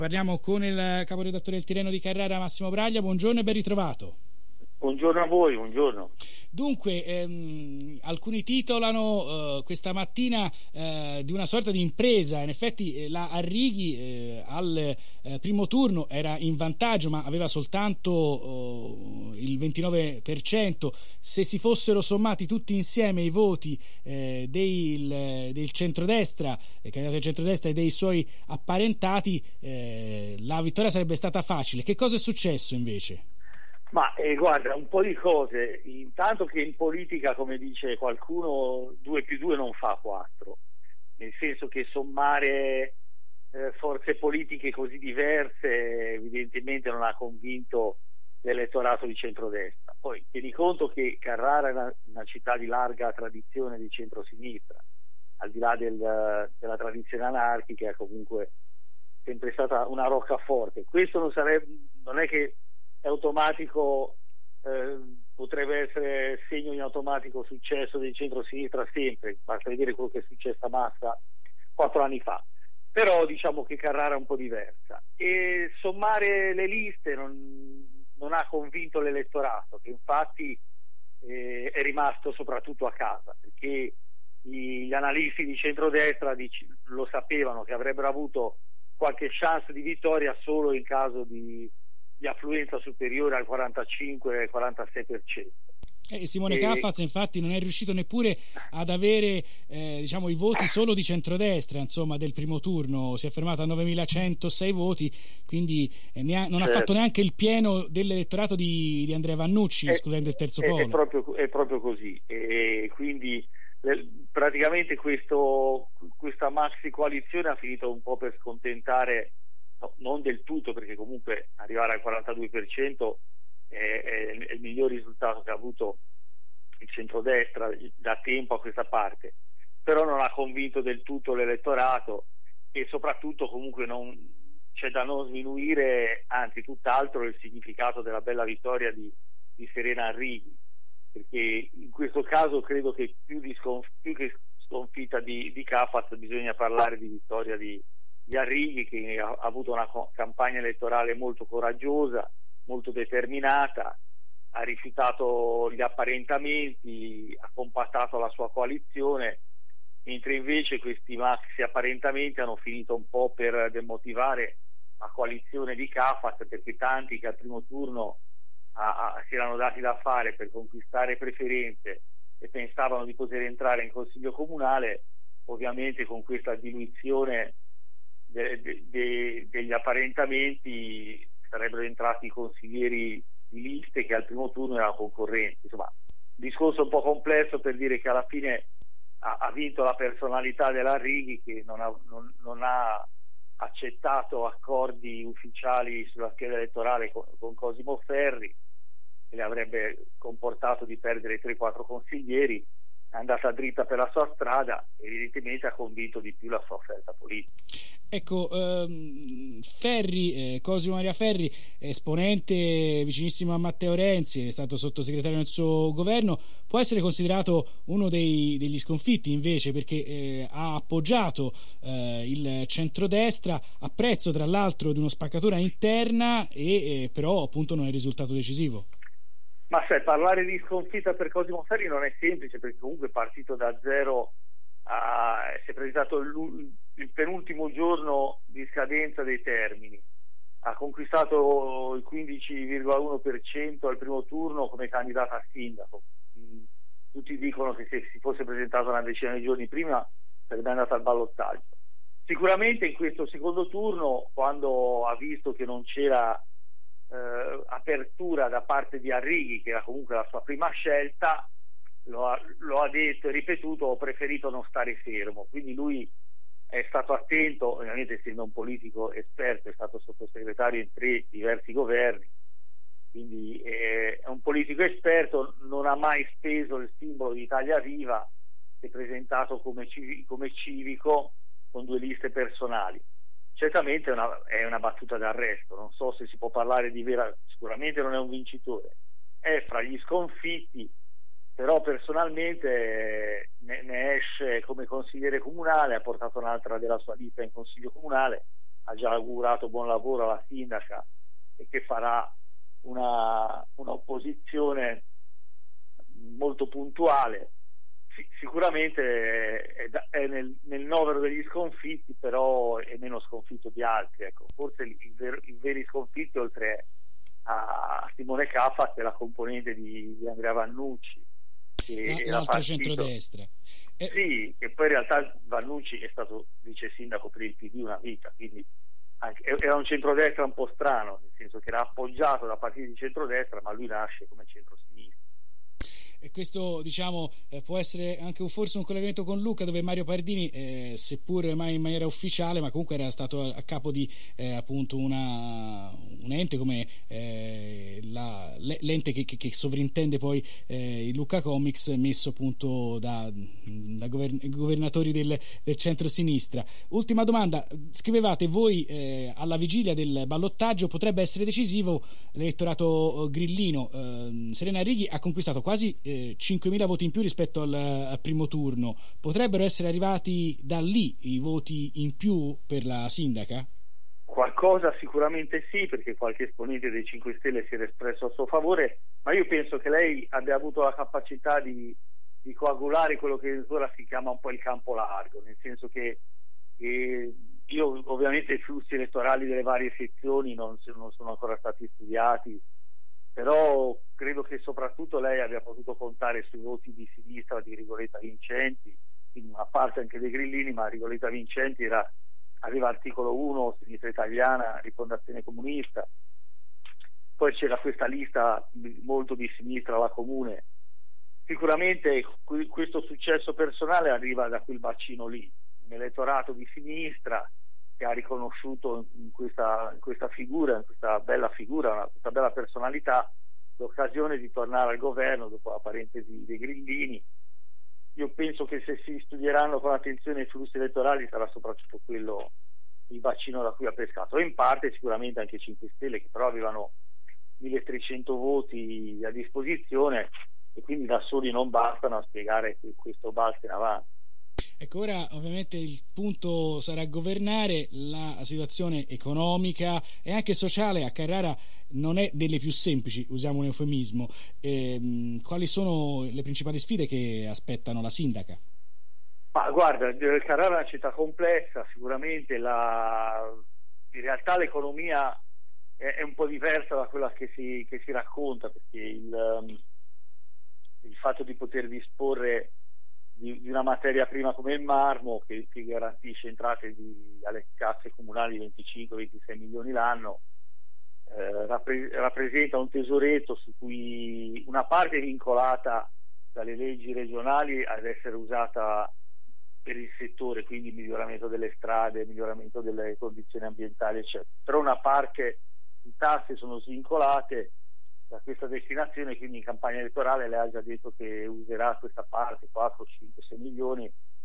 Parliamo con il caporedattore del Tirreno di Carrara, Massimo Braglia. Buongiorno e ben ritrovato. Buongiorno a voi, buongiorno. Dunque, alcuni titolano questa mattina di una sorta di impresa. In effetti la Arrighi al primo turno era in vantaggio, ma aveva soltanto il 29%. Se si fossero sommati tutti insieme i voti del centrodestra, il candidato del centrodestra e dei suoi apparentati, la vittoria sarebbe stata facile. Che cosa è successo invece? Ma guarda, un po' di cose. Intanto che in politica, come dice qualcuno, 2 più 2 non fa 4, nel senso che sommare forze politiche così diverse evidentemente non ha convinto l'elettorato di centrodestra. Poi tieni conto che Carrara è una città di larga tradizione di centrosinistra, al di là della tradizione anarchica, è comunque sempre stata una roccaforte. Questo non è che è automatico, potrebbe essere segno di un automatico successo del centro-sinistra sempre, basta vedere quello che è successo a Massa 4 anni fa. Però diciamo che Carrara è un po' diversa, e sommare le liste non ha convinto l'elettorato, che infatti è rimasto soprattutto a casa, perché gli analisti di centrodestra lo sapevano che avrebbero avuto qualche chance di vittoria solo in caso di affluenza superiore al 45-46%. Simone Caffaz infatti non è riuscito neppure ad avere i voti solo di centrodestra, insomma, del primo turno. Si è fermato a 9.106 voti, quindi non ha fatto neanche il pieno dell'elettorato di Andrea Vannucci, escludendo il terzo polo. È proprio così, e quindi praticamente questa maxi coalizione ha finito un po' per scontentare, no, non del tutto, perché comunque arrivare al 42% è il miglior risultato che ha avuto il centrodestra da tempo a questa parte, però non ha convinto del tutto l'elettorato, e soprattutto comunque c'è da non sminuire, anzi tutt'altro, il significato della bella vittoria di Serena Arrighi, perché in questo caso credo che più che sconfitta di Caffaz bisogna parlare di vittoria di Arrighi, che ha avuto una campagna elettorale molto coraggiosa, molto determinata, ha rifiutato gli apparentamenti, ha compattato la sua coalizione, mentre invece questi maxi apparentamenti hanno finito un po' per demotivare la coalizione di Caffaz, perché tanti che al primo turno si erano dati da fare per conquistare preferenze e pensavano di poter entrare in consiglio comunale, ovviamente con questa diluizione degli apparentamenti sarebbero entrati consiglieri di liste che al primo turno erano concorrenti. Insomma, discorso un po' complesso per dire che alla fine ha vinto la personalità della Arrighi, che non ha accettato accordi ufficiali sulla scheda elettorale con Cosimo Ferri, che le avrebbe comportato di perdere 3-4 consiglieri. È andata dritta per la sua strada, evidentemente ha convinto di più la sua offerta politica. Ecco, Cosimo Maria Ferri, esponente vicinissimo a Matteo Renzi, è stato sottosegretario nel suo governo, può essere considerato uno degli sconfitti invece, perché ha appoggiato il centrodestra a prezzo tra l'altro di una spaccatura interna, e però appunto non è risultato decisivo. Ma sai, parlare di sconfitta per Cosimo Ferri non è semplice, perché comunque è partito da zero, si è presentato il penultimo giorno di scadenza dei termini, ha conquistato il 15,1% al primo turno come candidato a sindaco. Tutti dicono che se si fosse presentato una decina di giorni prima sarebbe andato al ballottaggio. Sicuramente in questo secondo turno, quando ha visto che non c'era apertura da parte di Arrighi, che era comunque la sua prima scelta, lo ha detto e ripetuto: ho preferito non stare fermo. Quindi lui è stato attento, ovviamente essendo un politico esperto, è stato sottosegretario in 3 diversi governi, quindi è un politico esperto, non ha mai speso il simbolo di Italia Viva, si è presentato come civico con 2 liste personali. Certamente è una battuta d'arresto, non so se si può parlare di vera, sicuramente non è un vincitore, è fra gli sconfitti, però personalmente ne esce come consigliere comunale, ha portato un'altra della sua lista in consiglio comunale, ha già augurato buon lavoro alla sindaca e che farà un'opposizione molto puntuale. Sicuramente è nel novero degli sconfitti, però è meno sconfitto di altri. Ecco. Forse i veri sconfitti, oltre a Simone Caffa, che è la componente di Andrea Vannucci, che l'altro centrodestra. Sì, e poi in realtà Vannucci è stato vice sindaco per il PD una vita, quindi era un centrodestra un po' strano, nel senso che era appoggiato da partiti di centrodestra, ma lui nasce come centrosinistra. E questo, diciamo, può essere anche forse un collegamento con Lucca, dove Mario Pardini, seppur mai in maniera ufficiale, ma comunque era stato a capo di appunto un ente come l'ente che sovrintende poi il Lucca Comics, messo appunto da governatori del centro-sinistra. Ultima domanda: scrivevate voi alla vigilia del ballottaggio potrebbe essere decisivo l'elettorato grillino. Serena Arrighi ha conquistato quasi 5.000 voti in più rispetto al primo turno. Potrebbero essere arrivati da lì i voti in più per la sindaca? Qualcosa sicuramente sì, perché qualche esponente dei 5 Stelle si era espresso a suo favore, ma io penso che lei abbia avuto la capacità di coagulare quello che ora si chiama un po' il campo largo, nel senso che io ovviamente i flussi elettorali delle varie sezioni non sono ancora stati studiati, però credo che soprattutto lei abbia potuto contare sui voti di sinistra di Rigoletta Vincenti, quindi una parte anche dei grillini, ma Rigoletta Vincenti aveva articolo 1, Sinistra Italiana, Rifondazione Comunista, poi c'era questa lista molto di sinistra alla Comune. Sicuramente questo successo personale arriva da quel bacino lì, un elettorato di sinistra che ha riconosciuto in questa figura, in questa bella figura, questa bella personalità, l'occasione di tornare al governo dopo la parentesi dei grillini. Io penso che se si studieranno con attenzione i flussi elettorali sarà soprattutto quello il bacino da cui ha pescato, e in parte sicuramente anche i 5 Stelle, che però avevano 1.300 voti a disposizione e quindi da soli non bastano a spiegare questo balzo in avanti. Ecco, ora ovviamente il punto sarà governare. La situazione economica e anche sociale a Carrara non è delle più semplici, usiamo un eufemismo. Quali sono le principali sfide che aspettano la sindaca? Ma guarda, Carrara è una città complessa, sicuramente in realtà l'economia è un po' diversa da quella che si racconta, perché il fatto di poter disporre di una materia prima come il marmo, che garantisce entrate alle casse comunali di 25-26 milioni l'anno, rappresenta un tesoretto su cui una parte è vincolata dalle leggi regionali ad essere usata per il settore, quindi miglioramento delle strade, miglioramento delle condizioni ambientali, eccetera. Però una parte di tasse sono svincolate da questa destinazione, quindi in campagna elettorale lei ha già detto che userà questa parte, 4, 5, 6 milioni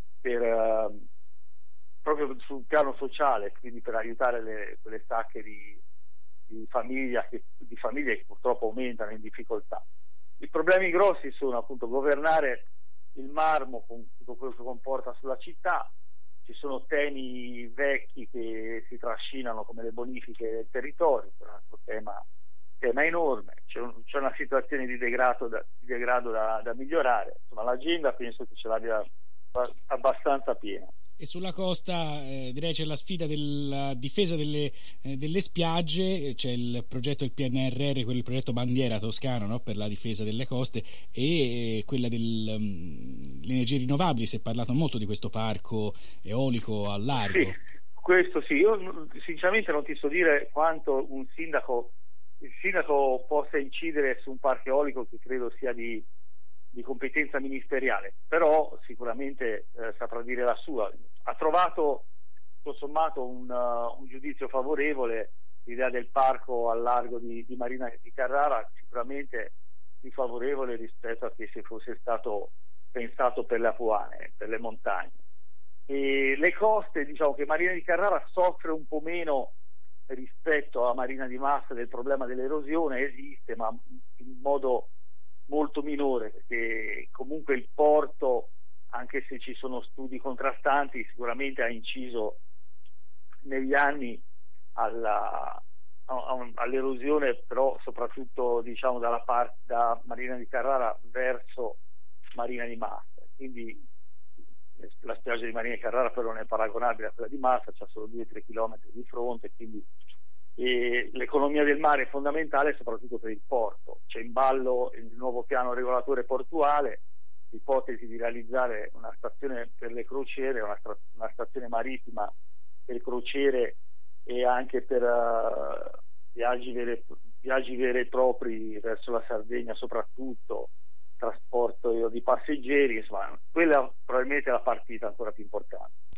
proprio sul piano sociale, quindi per aiutare quelle sacche di famiglie che purtroppo aumentano in difficoltà. I problemi grossi sono appunto governare il marmo con tutto quello che comporta sulla città. Ci sono temi vecchi che si trascinano come le bonifiche del territorio, un altro tema enorme. C'è una situazione di degrado da migliorare. Insomma, l'agenda penso che ce l'abbia abbastanza piena. E sulla costa direi c'è la sfida della difesa delle spiagge. C'è il progetto del PNRR, il progetto bandiera toscano, no? Per la difesa delle coste, e quella delle energie rinnovabili. Si è parlato molto di questo parco eolico al largo. Sì, questo sì. Io sinceramente non ti so dire quanto il sindaco possa incidere su un parco eolico, che credo sia di competenza ministeriale, però sicuramente saprà dire la sua. Ha trovato tutto sommato un giudizio favorevole. L'idea del parco al largo di Marina di Carrara sicuramente più favorevole rispetto a che se fosse stato pensato per le Apuane, per le montagne. E le coste, diciamo che Marina di Carrara soffre un po' meno rispetto a Marina di Massa del problema dell'erosione. Esiste, ma in modo molto minore, perché comunque il porto, anche se ci sono studi contrastanti, sicuramente ha inciso negli anni all'erosione, però soprattutto diciamo dalla parte da Marina di Carrara verso Marina di Massa. Quindi la spiaggia di Marina di Carrara però non è paragonabile a quella di Massa, c'ha solo 2-3 km di fronte, quindi l'economia del mare è fondamentale soprattutto per il porto. C'è in ballo il nuovo piano regolatore portuale, l'ipotesi di realizzare una stazione per le crociere, una stazione marittima per crociere e anche per viaggi veri e propri verso la Sardegna, soprattutto trasporto di passeggeri. Insomma, quella probabilmente è la partita ancora più importante.